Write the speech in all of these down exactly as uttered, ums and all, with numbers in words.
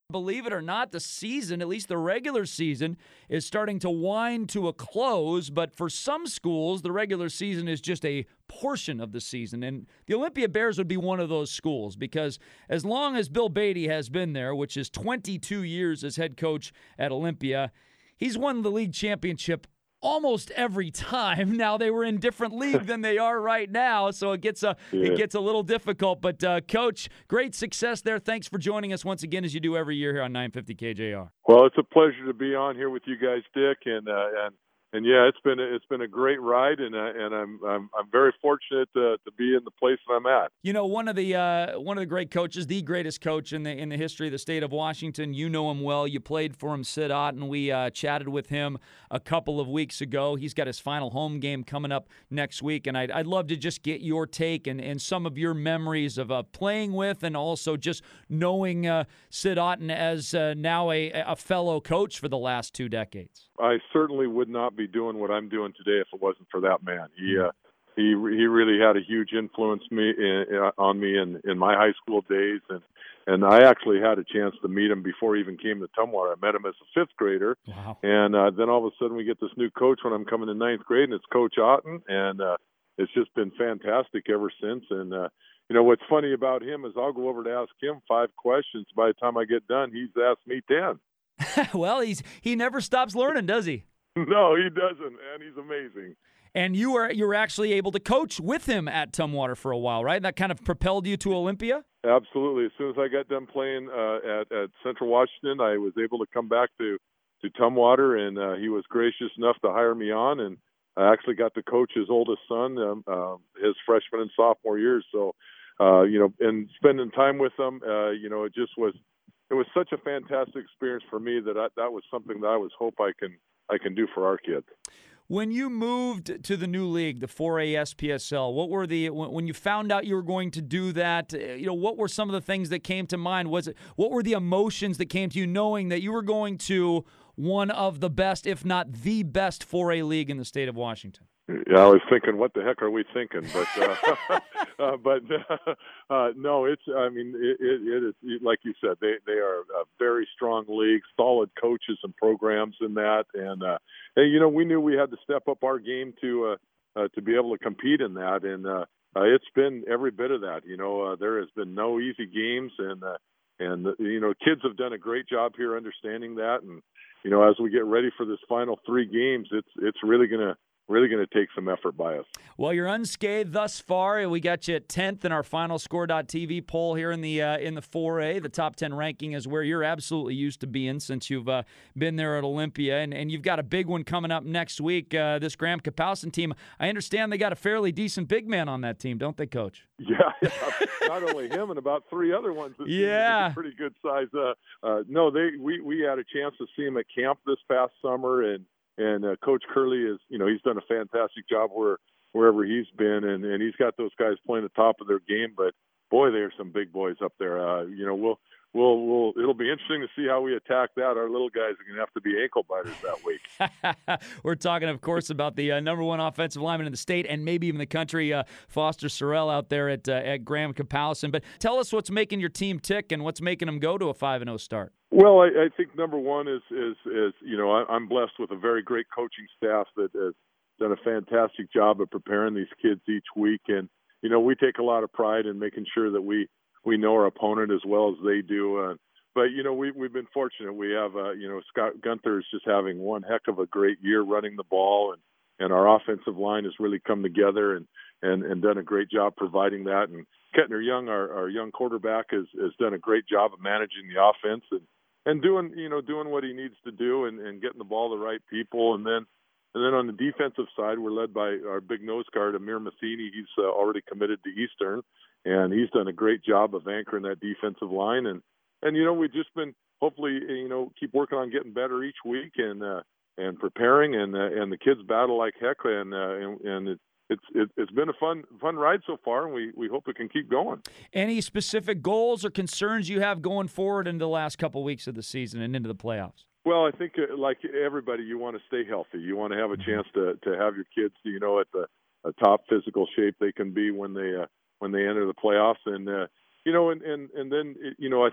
Believe it or not, the season, at least the regular season, is starting to wind to a close. But for some schools, the regular season is just a portion of the season. And the Olympia Bears would be one of those schools because as long as Bill Beatty has been there, which is twenty-two years as head coach at Olympia, he's won the league championship almost every time. Now they were in different league than they are right now, so it gets a yeah. it gets a little difficult. But uh, Coach, great success there. Thanks for joining us once again, as you do every year here on nine fifty K J R. Well, it's a pleasure to be on here with you guys, Dick, and uh, and and yeah, it's been a, it's been a great ride, and uh, and I'm I'm I'm very fortunate to, to be in the place that I'm at. You know, one of the uh, one of the great coaches, the greatest coach in the in the history of the state of Washington. You know him well. You played for him, Sid Otten. We uh, chatted with him a couple of weeks ago. He's got his final home game coming up next week, and I'd, I'd love to just get your take and, and some of your memories of uh, playing with, and also just knowing uh, Sid Otten as uh, now a, a fellow coach for the last two decades. I certainly would not be doing what I'm doing today if it wasn't for that man. He uh, he he really had a huge influence me in, on me in, in my high school days, and and I actually had a chance to meet him before he even came to Tumwater. I met him as a fifth grader, wow. and uh, then all of a sudden we get this new coach when I'm coming to ninth grade, and it's Coach Otten, and uh, it's just been fantastic ever since. And uh, you know what's funny about him is I'll go over to ask him five questions. By the time I get done, he's asked me ten. Well, he's he never stops learning, does he? No, he doesn't, man. He's amazing. And you were you were actually able to coach with him at Tumwater for a while, right? That kind of propelled you to Olympia? Absolutely. As soon as I got done playing uh, at, at Central Washington, I was able to come back to, to Tumwater, and uh, he was gracious enough to hire me on, and I actually got to coach his oldest son, um, uh, his freshman and sophomore years. So, uh, you know, and spending time with them, uh, you know, it just was – it was such a fantastic experience for me that I, that was something that I was hope I can I can do for our kids. When you moved to the new league, the four A S P S L, what were the when you found out you were going to do that? You know, what were some of the things that came to mind? Was it what were the emotions that came to you, knowing that you were going to one of the best, if not the best, four A league in the state of Washington? Yeah, I was thinking, what the heck are we thinking? But, uh, uh, but uh, uh, no, it's. I mean, it, it, it is like you said. They they are a very strong league, solid coaches and programs in that, and uh, and you know, we knew we had to step up our game to uh, uh, to be able to compete in that, and uh, uh, it's been every bit of that. You know, uh, there has been no easy games, and uh, and uh, you know, kids have done a great job here understanding that, and you know, as we get ready for this final three games, it's it's really going to. Really going to take some effort by us. Well, you're unscathed thus far. We got you at tenth in our final score dot T V poll here in the uh, in the four A. The top ten ranking is where you're absolutely used to being since you've uh, been there at Olympia. And, and you've got a big one coming up next week, uh, this Graham Kapowsin team. I understand they got a fairly decent big man on that team, don't they, Coach? Yeah, yeah. Not only him and about three other ones. Yeah. Pretty good size. Uh, uh, no, they we, we had a chance to see him at camp this past summer, and And uh, Coach Curley is, you know, he's done a fantastic job where wherever he's been, and, and he's got those guys playing the top of their game. But boy, there are some big boys up there. Uh, you know, we'll we'll we'll it'll be interesting to see how we attack that. Our little guys are going to have to be ankle biters that week. We're talking, of course, about the uh, number one offensive lineman in the state and maybe even the country, uh, Foster Sorrell out there at uh, at Graham Kapowsin. But tell us what's making your team tick and what's making them go to a five and oh start. Well, I, I think number one is, is, is you know, I, I'm blessed with a very great coaching staff that has done a fantastic job of preparing these kids each week. And, you know, we take a lot of pride in making sure that we, we know our opponent as well as they do. Uh, but, you know, we, we've been fortunate. We have, uh, you know, Scott Gunther is just having one heck of a great year running the ball. And, and our offensive line has really come together and, and, and done a great job providing that. And Kettner Young, our, our young quarterback, has, has done a great job of managing the offense and, and doing, you know, doing what he needs to do and, and getting the ball to the right people. And then, and then on the defensive side, we're led by our big nose guard, Amir Matheny. He's uh, already committed to Eastern, and he's done a great job of anchoring that defensive line. And, and, you know, we've just been hopefully, you know, keep working on getting better each week and, uh, and preparing and, uh, and the kids battle like heck. And, uh, and, and it, It's it, it's been a fun fun ride so far, and we, we hope it can keep going. Any specific goals or concerns you have going forward into the last couple weeks of the season and into the playoffs? Well, I think uh, like everybody, you want to stay healthy. You want to have a chance to, to have your kids, you know, at the a top physical shape they can be when they uh, when they enter the playoffs, and uh, you know, and, and and then you know, I think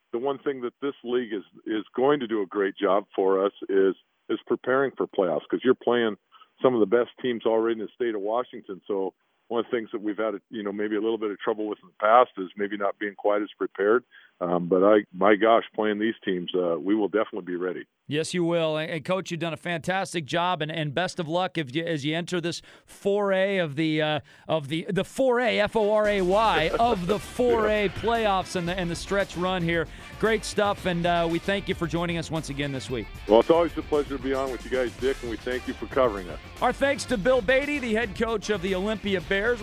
the one thing that this league is is going to do a great job for us is is preparing for playoffs, because you're playing some of the best teams already in the state of Washington. So one of the things that we've had, you know, maybe a little bit of trouble with in the past is maybe not being quite as prepared. Um, but I, my gosh, playing these teams, uh, we will definitely be ready. Yes, you will. And, Coach, you've done a fantastic job, and, and best of luck if you, as you enter this foray of the uh, of the the four A F O R A Y of the four A yeah. playoffs and the and the stretch run here. Great stuff, and uh, we thank you for joining us once again this week. Well, it's always a pleasure to be on with you guys, Dick, and we thank you for covering us. Our thanks to Bill Beatty, the head coach of the Olympia Bears.